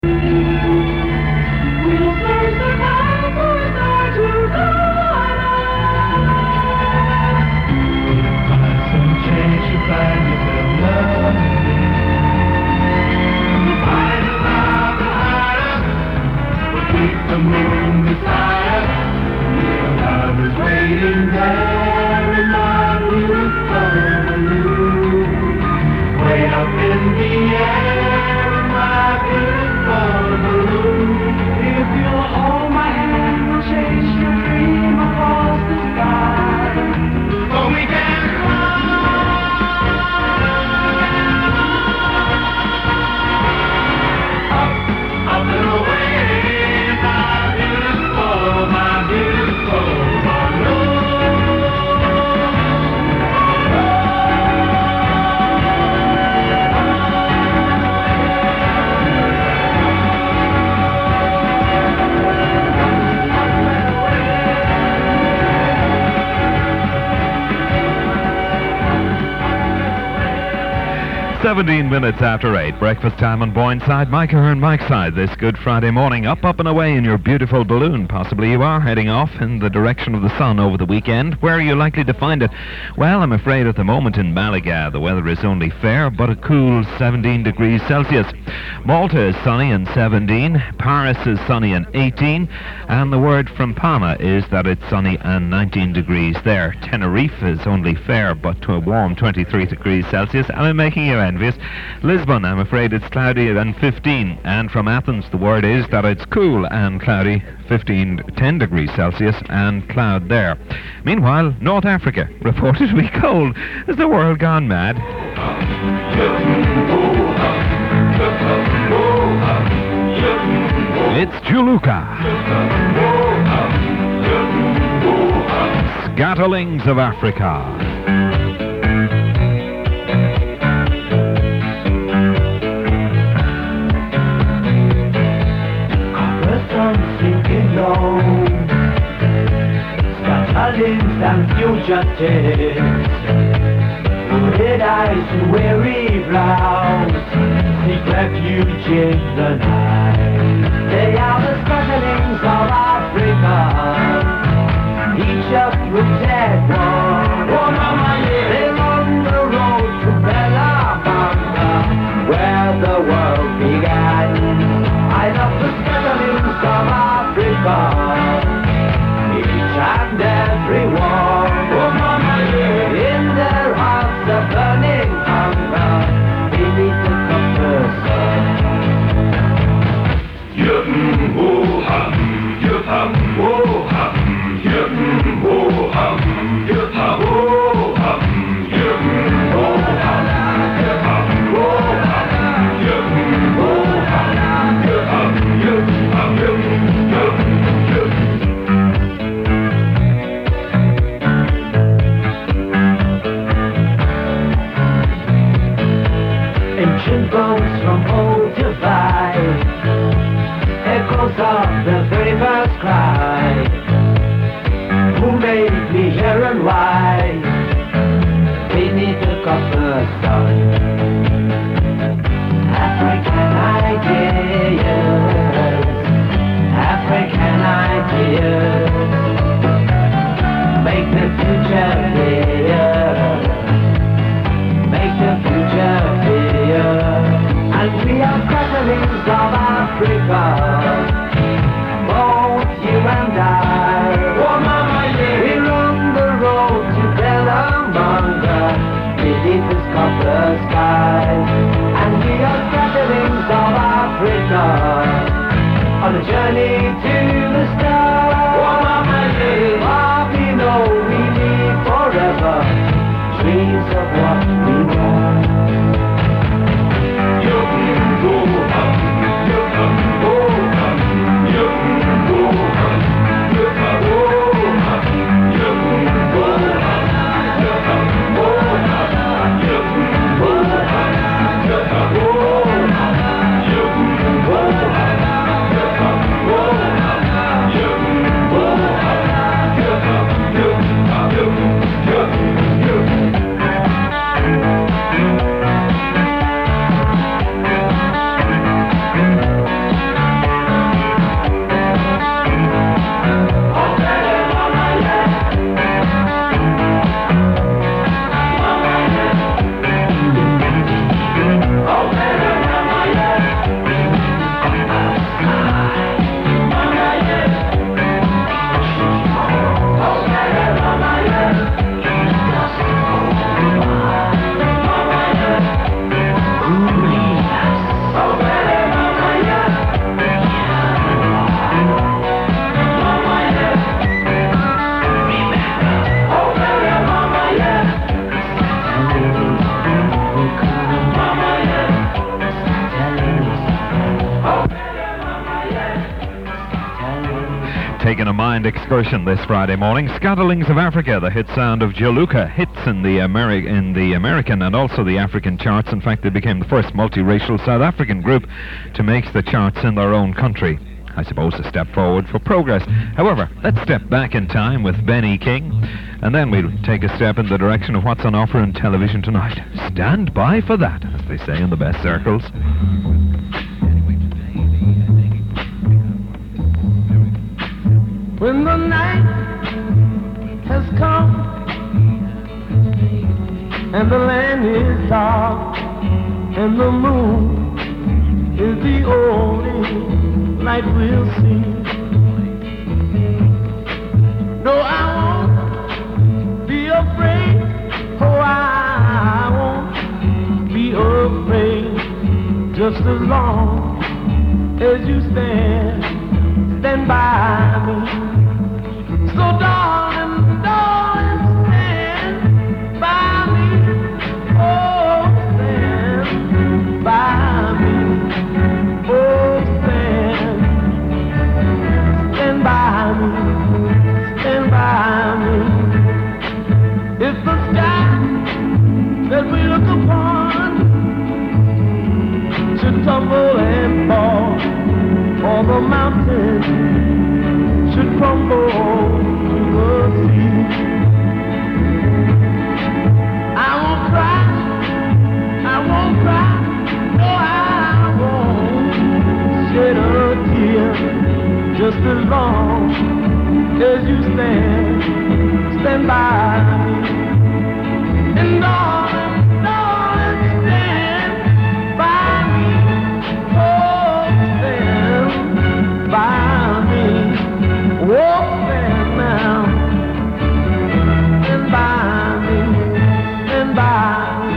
The moon beside us, your love is waiting there in my beautiful balloon. Way up in the air in my beautiful balloon. If you'll hold my hand, we'll chase your dream across the sky. So we can fly up, up and away. "17 minutes after 8, breakfast time on Boyne Side. Mike Ahern, Mike's Side, this Good Friday morning. Up and away in your beautiful balloon. Possibly you are heading off in the direction of the sun over the weekend. Where are you likely to find it? Well, I'm afraid at the moment in Malaga the weather is only fair, but a cool 17 degrees Celsius. Malta is sunny and 17. Paris is sunny and 18. And the word from Palma is that it's sunny and 19 degrees there. Tenerife is only fair, but to a warm 23 degrees Celsius. And I'm making you envious. Lisbon, I'm afraid it's cloudy and 15. And from Athens, the word is that it's cool and cloudy, 10 degrees Celsius, and cloud there. Meanwhile, North Africa reported to be cold. Is the world gone mad? It's Juluka. Scatterlings of Africa. Scatterlings and fugitives, red eyes and weary brows, seek refuge in the night. They are the scatterlings of Africa, Egypt with dead one. They're on the road to Bellamanga, where the world began. I love the scatterlings of Africa, each and every one. In their hearts a burning hunger beneath the copper sun. Ancient bones from old divide, echoes of the very first cry. Who made me here and why? Beneath the copper sun. African ideas, African ideas, make the future clear, make the future clear. And we are scatterlings of Africa, both you and I. We're on the road to Bellamanga, beneath this copper sky. And we are scatterlings of Africa, on a journey to the stars. We know we live forever, dreams of what we want. taking a mind excursion this Friday morning. Scatterlings of Africa, the hit sound of Joluka, hits in the American and also the African charts. In fact, they became the first multiracial South African group to make the charts in their own country. I suppose a step forward for progress. However, let's step back in time with Benny King, and then we'll take a step in the direction of what's on offer on television tonight. Stand by for that, as they say in the best circles. When the night has come and the land is dark and the moon is the only light we'll see. No, I won't be afraid. Oh, I won't be afraid. Just as long as you stand by me. So darling, darling, stand by me. Oh, stand by me. Oh, stand by me. Stand by me. If the sky that we look upon should tumble and fall, or the mountains should crumble to the sea, I won't cry, no, I won't shed a tear, just as long as you stand by me. And darling, stand by me. Oh, stand by me. Oh, stand now. Stand by me. Stand by me.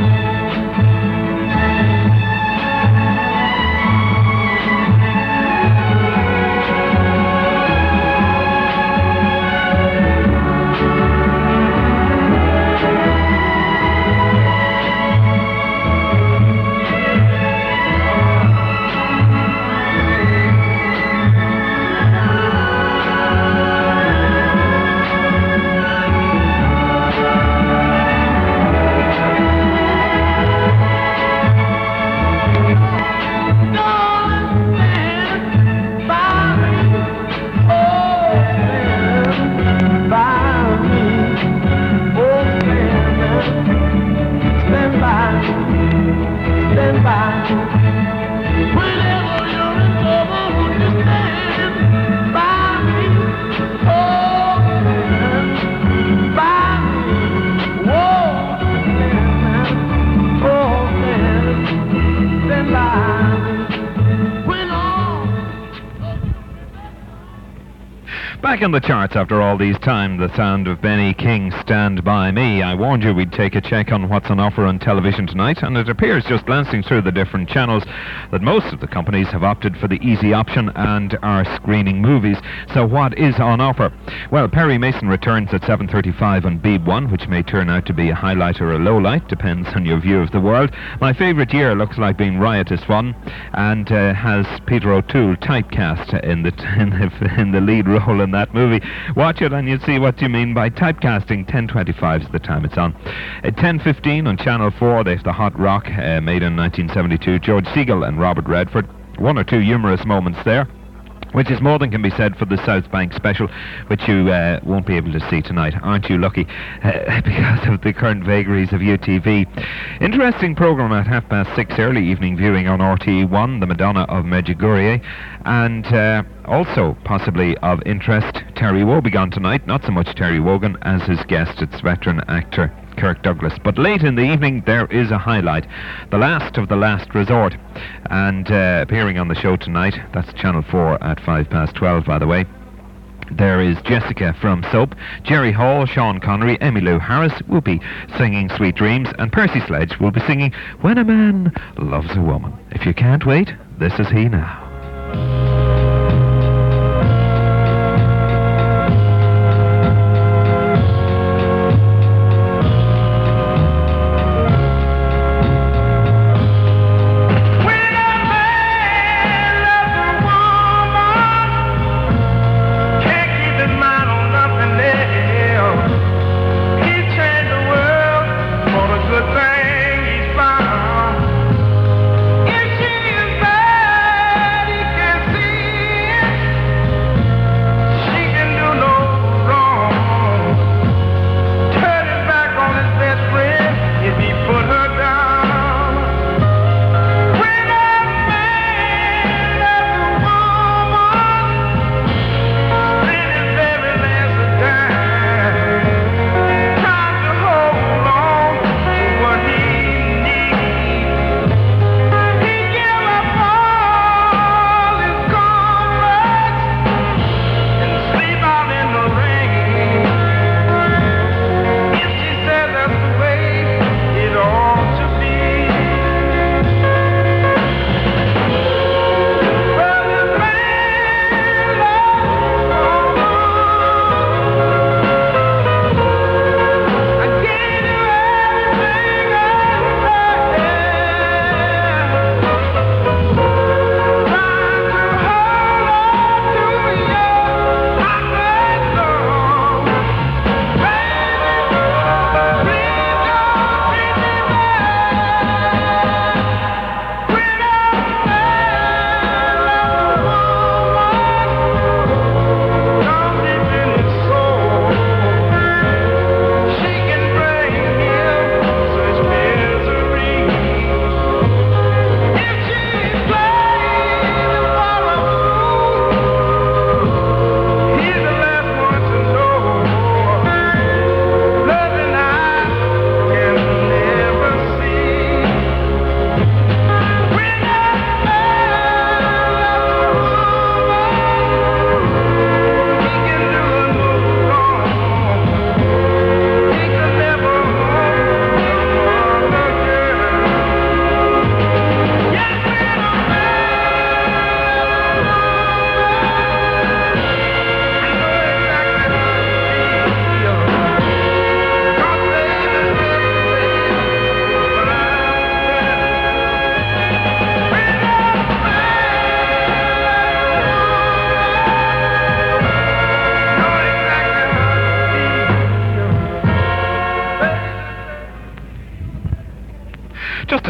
Back in the charts after all these time, the sound of Benny King, Stand By Me. I warned you we'd take a check on what's on offer on television tonight, and it appears, just glancing through the different channels, that most of the companies have opted for the easy option and are screening movies. So what is on offer? Well, Perry Mason returns at 7:35 on Beeb1, which may turn out to be a highlight or a lowlight, depends on your view of the world. My Favourite Year looks like being riotous fun, and has Peter O'Toole typecast in the lead role in that movie. Watch it and you'll see what you mean by typecasting. 10:25 is the time it's on. At 10:15 on Channel 4, there's The Hot Rock, made in 1972. George Segal and Robert Redford. One or two humorous moments there, which is more than can be said for the South Bank special, which you won't be able to see tonight. Aren't you lucky? Because of the current vagaries of UTV. Interesting programme at 6:30 early evening viewing on RTE1, The Madonna of Medjugorje. And also, possibly of interest, Terry Wogan tonight. Not so much Terry Wogan as his guest, it's veteran actor Kirk Douglas. But late in the evening there is a highlight, The Last of the Last Resort, and appearing on the show tonight, that's Channel 4 at 12:05 by the way, there is Jessica from Soap, Jerry Hall, Sean Connery, Emmylou Harris will be singing Sweet Dreams, and Percy Sledge will be singing When a Man Loves a Woman. If you can't wait, this is he now.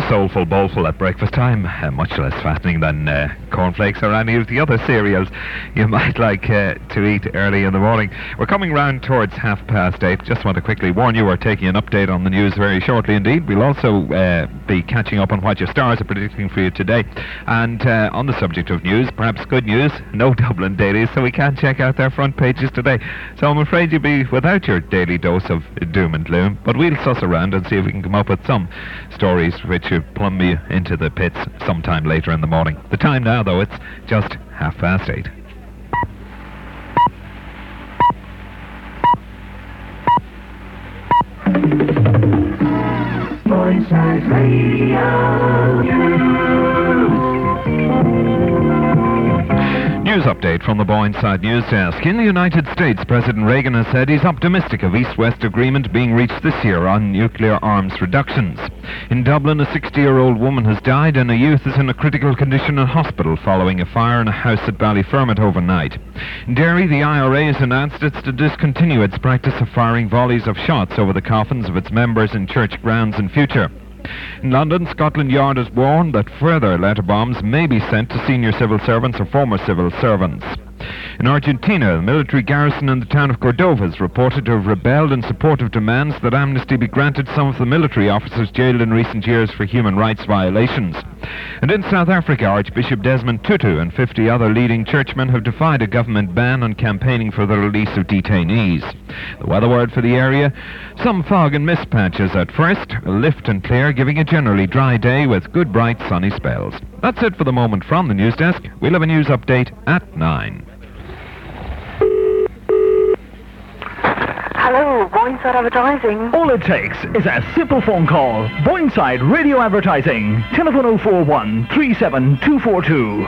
soulful bowlful at breakfast time, much less fattening than cornflakes or any of the other cereals you might like to eat early in the morning. We're coming round towards 8:30. Just want to quickly warn you, we're taking an update on the news very shortly indeed. We'll also be catching up on what your stars are predicting for you today. And on the subject of news, perhaps good news, no Dublin dailies, so we can't check out their front pages today. So I'm afraid you'll be without your daily dose of doom and gloom, but we'll suss around and see if we can come up with some stories which will plumb you into the pits sometime later in the morning. The time now, though, it's just 8:30. Boydside Radio News update from the Boydside News Desk. In the United States, President Reagan has said he's optimistic of East-West agreement being reached this year on nuclear arms reductions. In Dublin, a 60-year-old woman has died and a youth is in a critical condition in hospital following a fire in a house at Ballyfermot overnight. In Derry, the IRA has announced it's to discontinue its practice of firing volleys of shots over the coffins of its members in church grounds in future. In London, Scotland Yard has warned that further letter bombs may be sent to senior civil servants or former civil servants. In Argentina, the military garrison in the town of Cordova is reported to have rebelled in support of demands that amnesty be granted some of the military officers jailed in recent years for human rights violations. And in South Africa, Archbishop Desmond Tutu and 50 other leading churchmen have defied a government ban on campaigning for the release of detainees. The weather word for the area, some fog and mist patches at first, lift and clear, giving a generally dry day with good bright sunny spells. That's it for the moment from the news desk. We'll have a news update at 9. Hello, Boydside Advertising. All it takes is a simple phone call. Boydside Radio Advertising. Telephone 041 37242.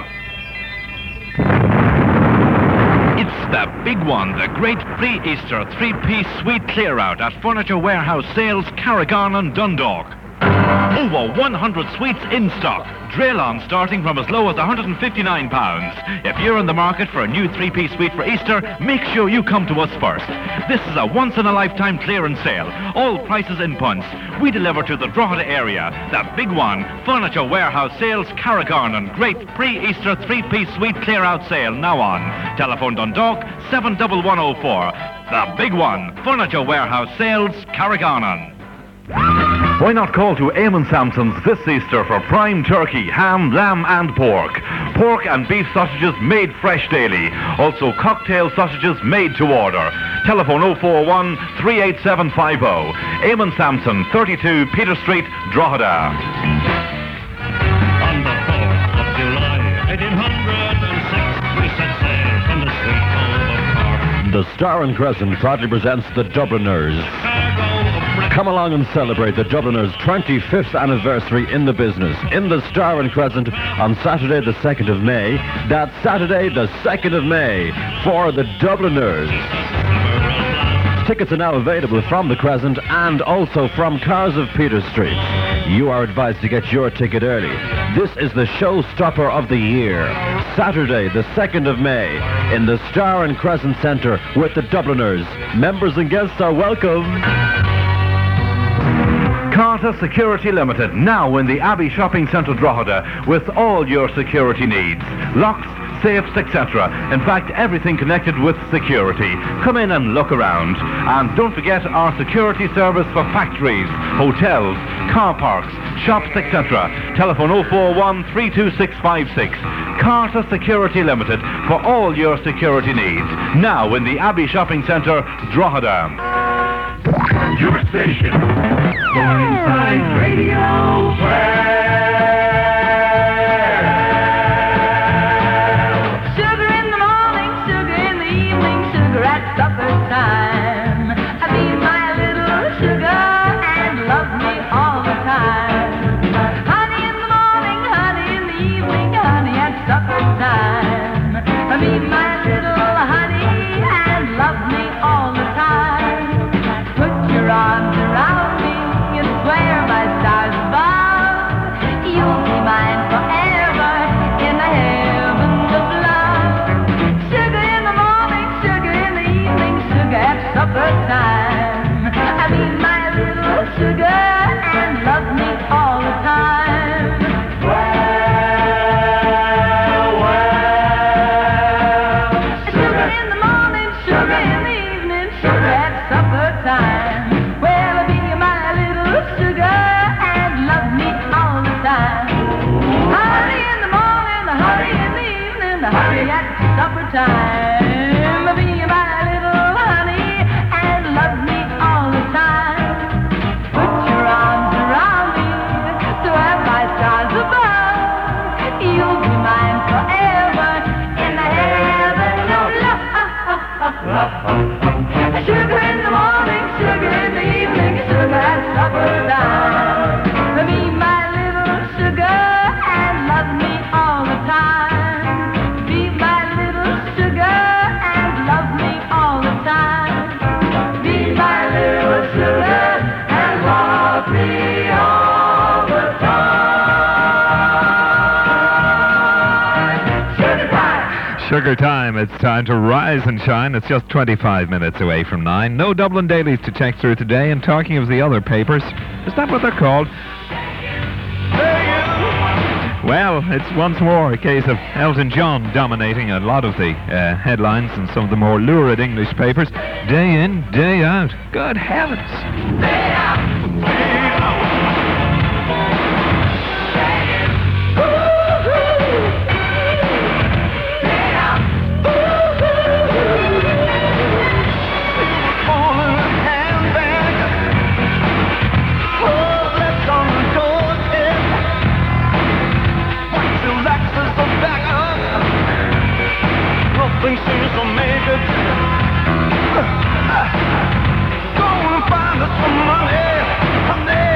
It's the big one, the great pre-Easter three-piece sweet clear-out at Furniture Warehouse Sales, Carrigaline and Dundalk. Over 100 sweets in stock. Draylon starting from as low as £159. If you're in the market for a new three-piece suite for Easter, make sure you come to us first. This is a once-in-a-lifetime clearance sale. All prices in punts. We deliver to the Drogheda area. The big one, Furniture Warehouse Sales, Carrigaline. Great pre-Easter three-piece suite clear-out sale now on. Telephone Dundalk 71104. The big one, Furniture Warehouse Sales, Carrigaline. Why not call to Eamon Sampson's this Easter for prime turkey, ham, lamb and pork. Pork and beef sausages made fresh daily. Also cocktail sausages made to order. Telephone 041 38750. Eamon Sampson, 32 Peter Street, Drogheda. On the 4th of July, 1806, we set sail from the sweet home of Cork. The Star and Crescent proudly presents the Dubliners. Come along and celebrate the Dubliners' 25th anniversary in the business in the Star and Crescent on Saturday the 2nd of May. That's Saturday the 2nd of May for the Dubliners. Tickets are now available from the Crescent and also from Cars of Peter Street. You are advised to get your ticket early. This is the showstopper of the year. Saturday the 2nd of May in the Star and Crescent Centre with the Dubliners. Members and guests are welcome. Carter Security Limited, now in the Abbey Shopping Centre, Drogheda, with all your security needs. Locks, safes, etc. In fact, everything connected with security. Come in and look around. And don't forget our security service for factories, hotels, car parks, shops, etc. Telephone 041 32656. Carter Security Limited for all your security needs. Now in the Abbey Shopping Centre, Drogheda. Your station. Boydside Radio. Sugar in the morning, sugar in the evening, sugar at supper time. Be my little sugar and love me all the time. Honey in the morning, honey in the evening, honey at supper time. Be my little honey and love me all the time. Put your arms around me and swear by stars above, you'll be mine forever in the heavens of love. Sugar in the morning, sugar in the evening, sugar at supper time. Be my little sugar and love me all the time. honey at supper time. Be my little honey and love me all the time. Put your arms around me so as my stars above. You'll be mine forever in the heaven of love. Sugar in the morning, sugar in the evening, sugar at supper time. Be my little sugar and love me all the time. Be my little sugar and love me all the time. Be my little sugar and love me all the time. Sugar time! Sugar time. It's time to rise and shine. It's just 25 minutes away from 9. No Dublin dailies to check through today. And talking of the other papers, is that what they're called? Well, it's once more a case of Elton John dominating a lot of the headlines and some of the more lurid English papers, day in, day out. Good heavens. Nothing seems to make it. Go and find us some money.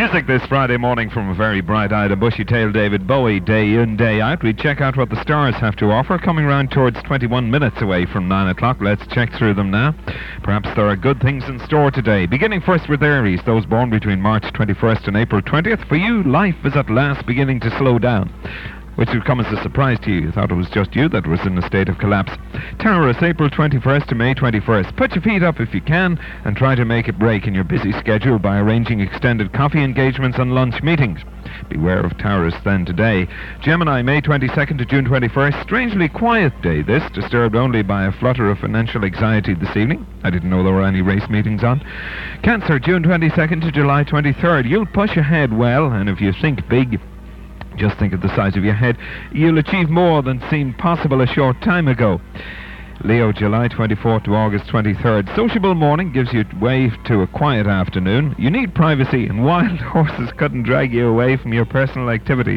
Music this Friday morning from a very bright-eyed and bushy-tailed David Bowie, day in, day out. We check out what the stars have to offer, coming round towards 21 minutes away from 9 o'clock. Let's check through them now. Perhaps there are good things in store today. Beginning first with Aries, those born between March 21st and April 20th. For you, life is at last beginning to slow down, which would come as a surprise to you. You thought it was just you that was in a state of collapse. Taurus, April 21st to May 21st. Put your feet up if you can and try to make a break in your busy schedule by arranging extended coffee engagements and lunch meetings. Beware of Taurus then today. Gemini, May 22nd to June 21st. Strangely quiet day this, disturbed only by a flutter of financial anxiety this evening. I didn't know there were any race meetings on. Cancer, June 22nd to July 23rd. You'll push ahead well, and if you think big, just think of the size of your head, you'll achieve more than seemed possible a short time ago. Leo, July 24th to August 23rd. Sociable morning gives you way to a quiet afternoon. You need privacy, and wild horses couldn't drag you away from your personal activities.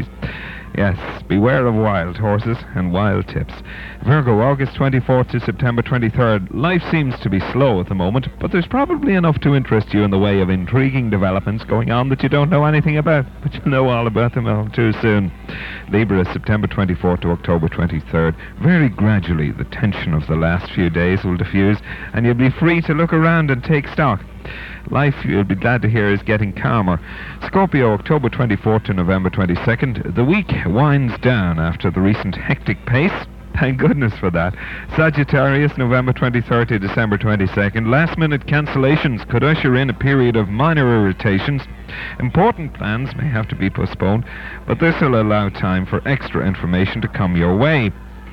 Yes, beware of wild horses and wild tips. Virgo, August 24th to September 23rd. Life seems to be slow at the moment, but there's probably enough to interest you in the way of intriguing developments going on that you don't know anything about, but you'll know all about them all too soon. Libra, September 24th to October 23rd. Very gradually, the tension of the last few days will diffuse, and you'll be free to look around and take stock. Life, you'll be glad to hear, is getting calmer. Scorpio, October 24th to November 22nd. The week winds down after the recent hectic pace. Thank goodness for that. Sagittarius, November 23rd to December 22nd. Last-minute cancellations could usher in a period of minor irritations. Important plans may have to be postponed, but this will allow time for extra information to come your way.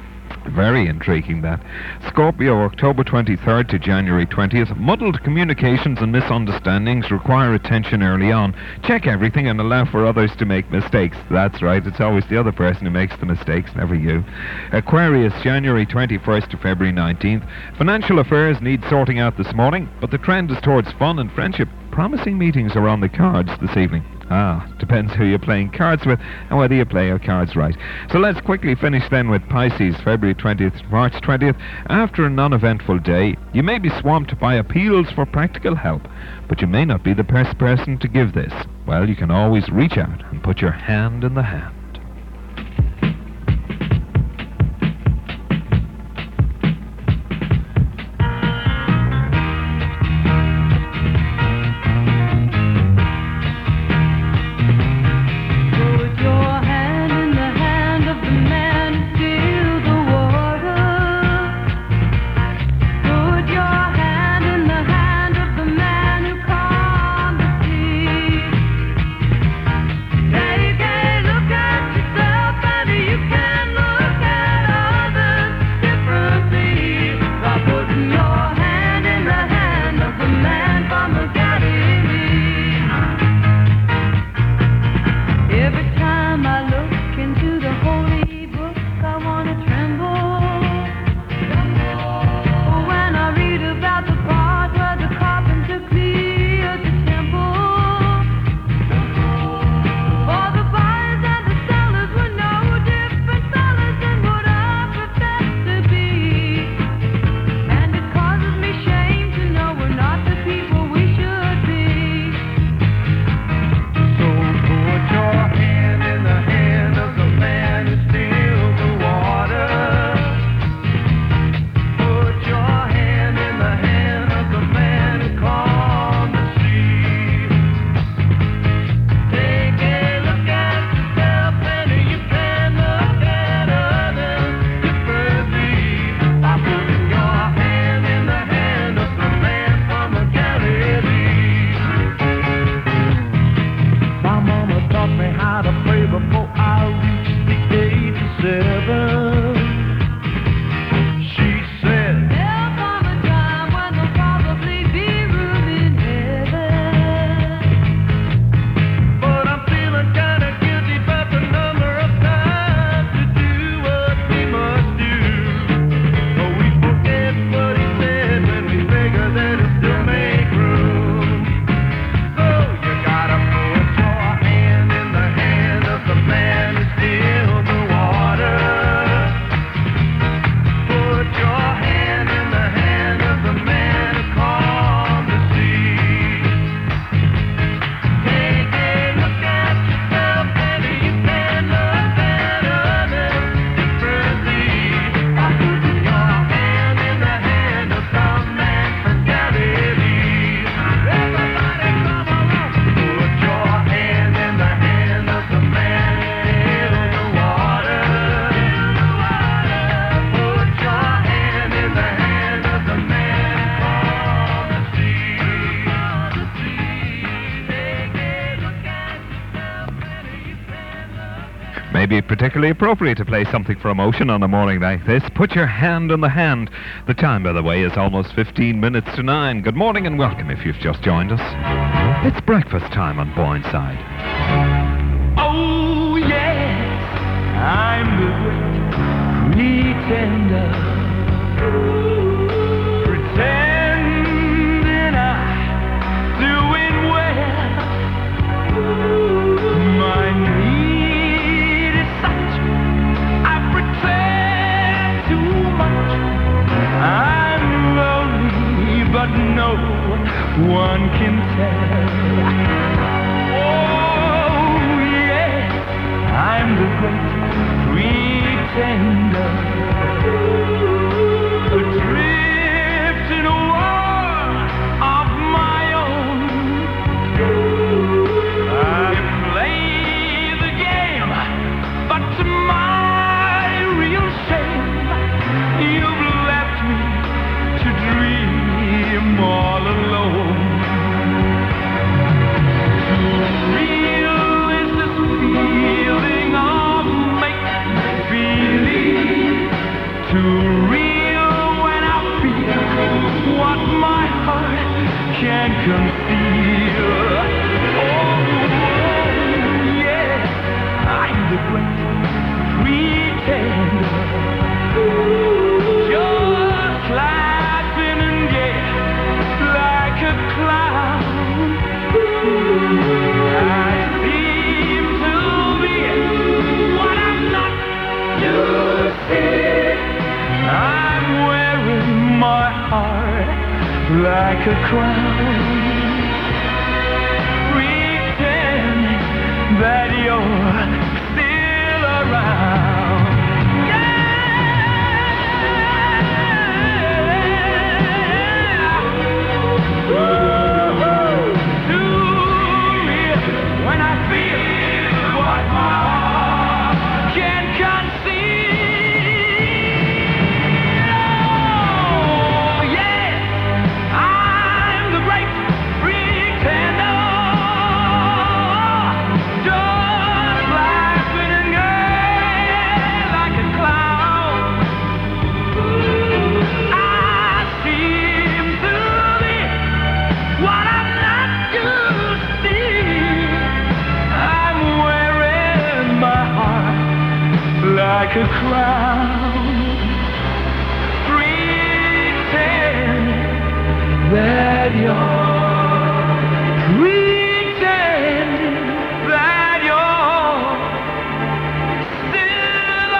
Very intriguing, that. Scorpio, October 23rd to January 20th. Muddled communications and misunderstandings require attention early on. Check everything and allow for others to make mistakes. That's right, it's always the other person who makes the mistakes, never you. Aquarius, January 21st to February 19th. Financial affairs need sorting out this morning, but the trend is towards fun and friendship. Promising meetings are on the cards this evening. Depends who you're playing cards with and whether you play your cards right. So let's quickly finish then with Pisces, February 20th to March 20th. After a non-eventful day, you may be swamped by appeals for practical help, but you may not be the best person to give this. Well, you can always reach out and put your hand in the hand. Look at may be particularly appropriate to play something for emotion on a morning like this. Put your hand on the hand. The time, by the way, is almost 15 minutes to 9. Good morning and welcome if you've just joined us. It's breakfast time on Boyneside. Oh, yes, I'm the great pretender. Pretending I'm doing well. My need is such, I pretend too much. I'm lonely, but no one can tell. I'm the great pretender, adrift in a world of my own. I play the game, but to my real shame, you've left me to dream all alone. Too real when I feel what my heart can conceal. Oh, yes, I'm the great pretender. Just laughing and gay like a clown. I seem to be what I'm not. You see, I'm wearing my heart like a crown, pretending that you're still around. Yeah! Too real when I feel what my heart can conceive. Like a clown, pretend that you're still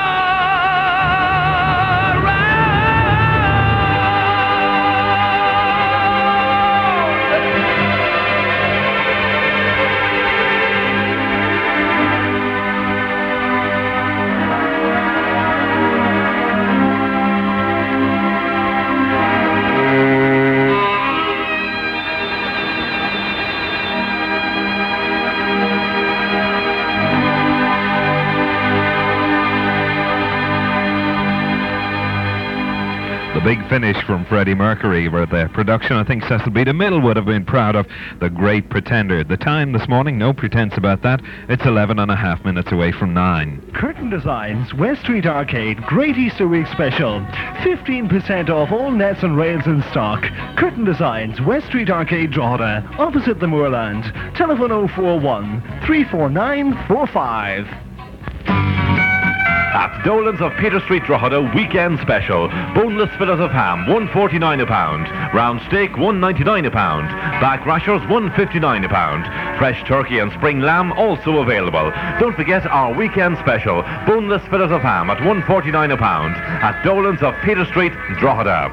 Big finish from Freddie Mercury, where the production, I think Cecil B. DeMille would have been proud of. The Great Pretender. The time this morning, no pretense about that, it's 11.5 minutes away from 9. Curtain Designs, West Street Arcade, Great Easter Week Special. 15% off all nets and rails in stock. Curtain Designs, West Street Arcade, Drogheda, opposite the Moorland. Telephone 041 349 45. At Dolan's of Peter Street, Drogheda, weekend special. Boneless fillet of ham, $1.49 a pound. Round steak, $1.99 a pound. Back rashers, $1.59 a pound. Fresh turkey and spring lamb also available. Don't forget our weekend special. Boneless fillet of ham at $1.49 a pound. At Dolan's of Peter Street, Drogheda.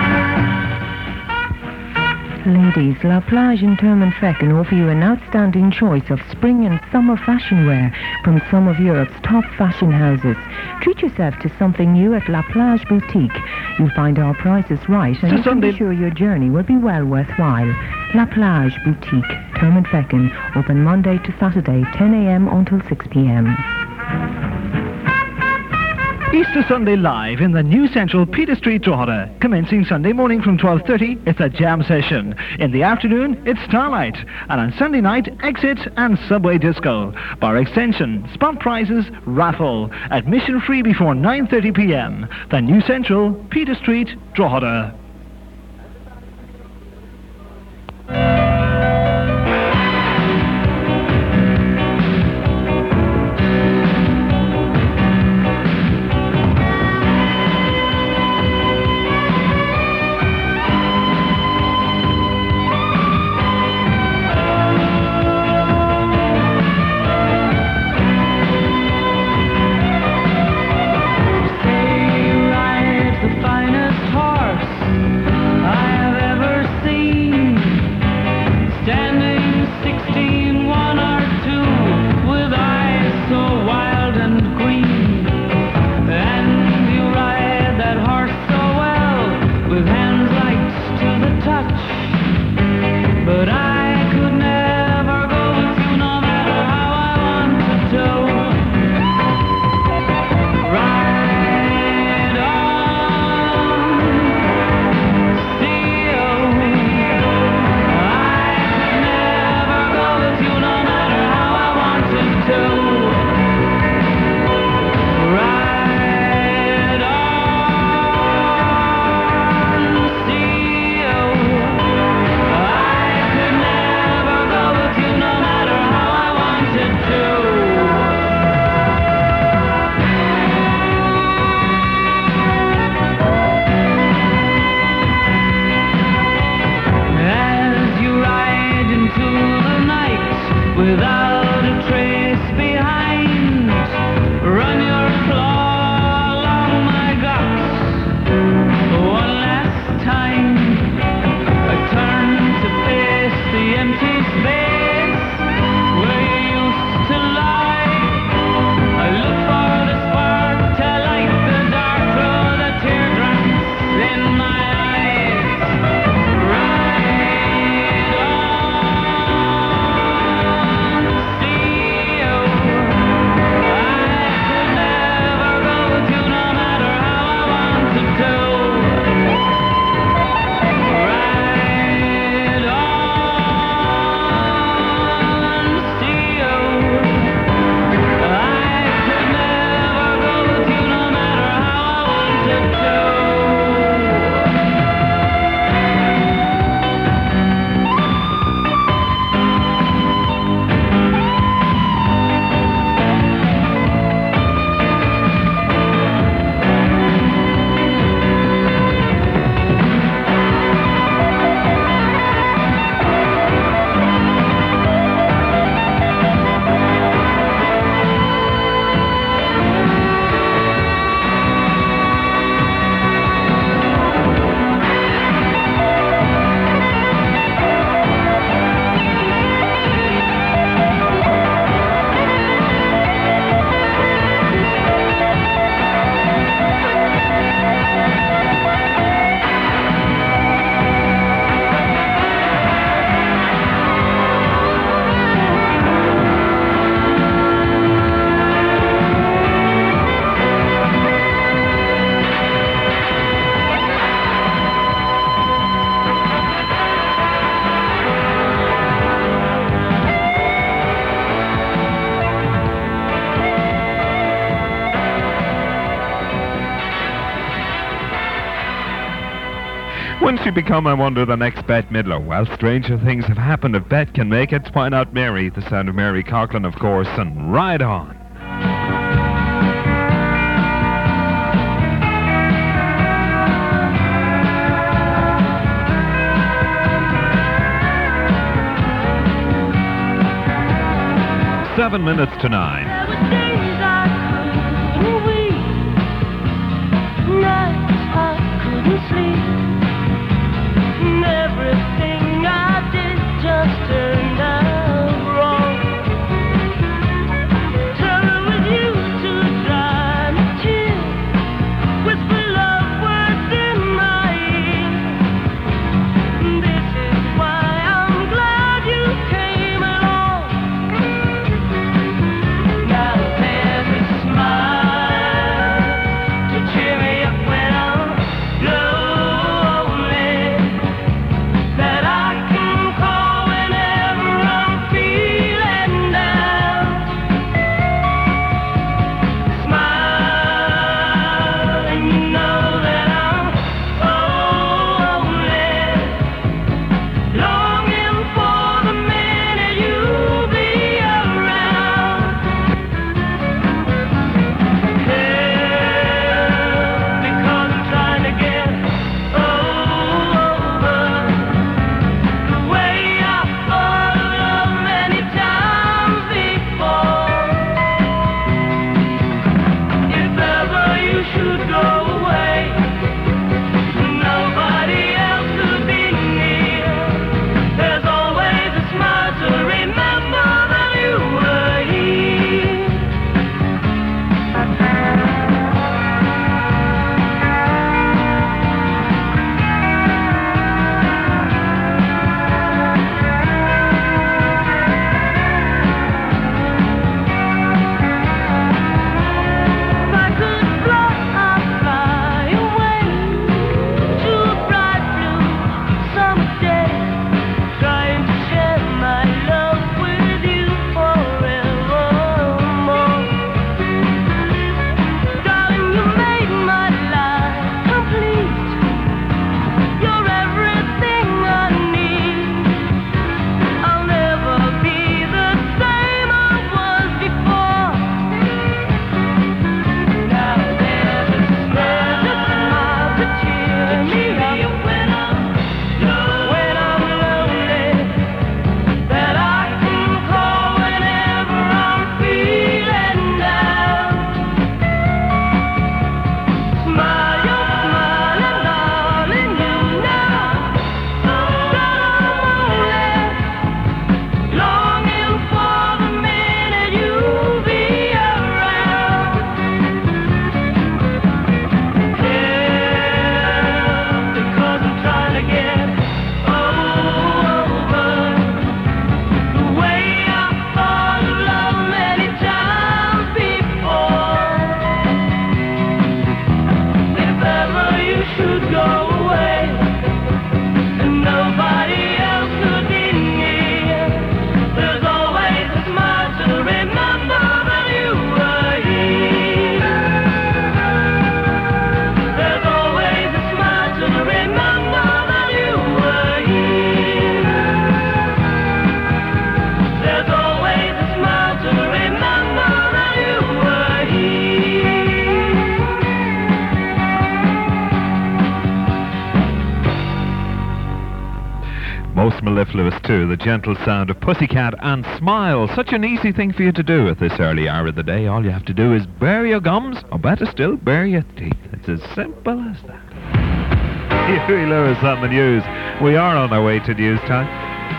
Ladies, La Plage in Termonfeckin offer you an outstanding choice of spring and summer fashion wear from some of Europe's top fashion houses. Treat yourself to something new at La Plage Boutique. You'll find our prices right and you can be sure your journey will be well worthwhile. La Plage Boutique, Termonfeckin, open Monday to Saturday, 10 a.m. until 6 p.m. Easter Sunday Live in the New Central Peter Street, Drogheda. Commencing Sunday morning from 12:30, it's a jam session. In the afternoon, it's Starlight. And on Sunday night, Exit and Subway Disco. Bar extension, spot prizes, raffle. Admission free before 9:30 p.m. The New Central Peter Street, Drogheda. Once you become, I wonder, the next Bette Midler, well, stranger things have happened. If Bette can make it, why not Mary? The sound of Mary Coughlan, of course, and Ride On. Seven minutes to 9. There were days I couldn't weep, nights I couldn't sleep, and everything I did just turned out wrong. Turn with you to dry my tears, whisper love words in my ear. This is why I'm glad you came along. Now there's a smile Cliff Lewis too, the gentle sound of Pussycat and Smile. Such an easy thing for you to do at this early hour of the day. All you have to do is bare your gums, or better still, bare your teeth. It's as simple as that. Huey Lewis on the news. We are on our way to news time.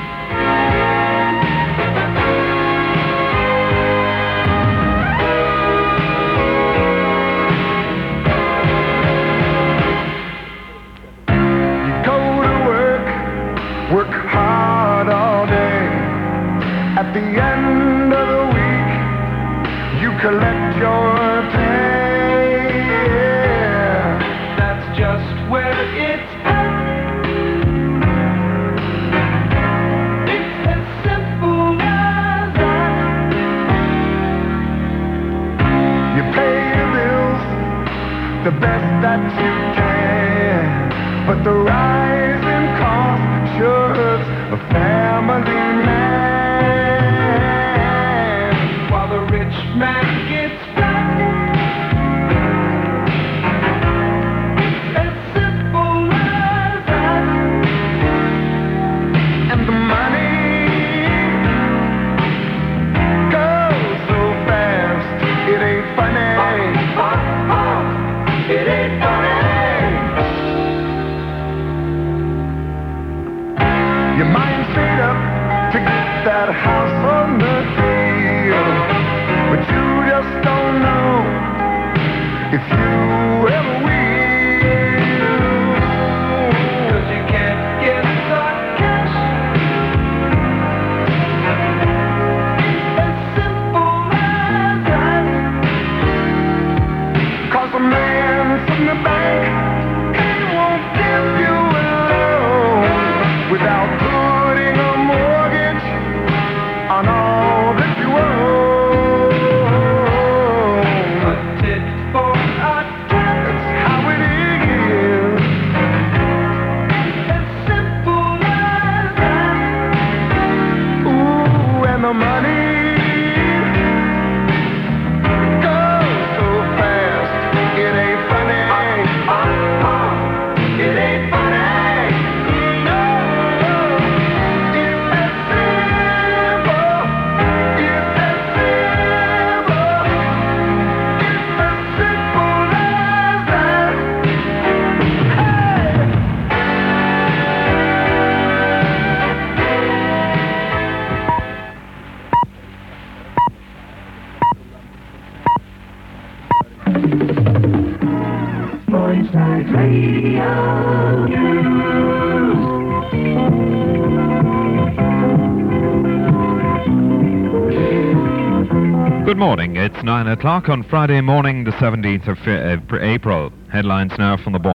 Work hard all day. At the end of the week, you collect your pay. Yeah, that's just where it's at. It's as simple as that. You pay your bills the best that you can, but the rise in cost sure hurts a family man, while the rich man gets fat. It's as simple as that. And the money goes so fast, it ain't funny. It ain't funny. Your mind's made up to get that house on the hill, but you just don't know if you ever will. 'Cause you can't get the cash. As simple as that. 'Cause a man from the bank, he won't give you a loan without putting a mortgage on all that you own. A tit for a tat, that's how it is. As simple as that. Ooh, and the money goes so fast, it ain't funny. It ain't funny. Good morning. It's 9 o'clock on Friday morning, the 17th of April. Headlines now from the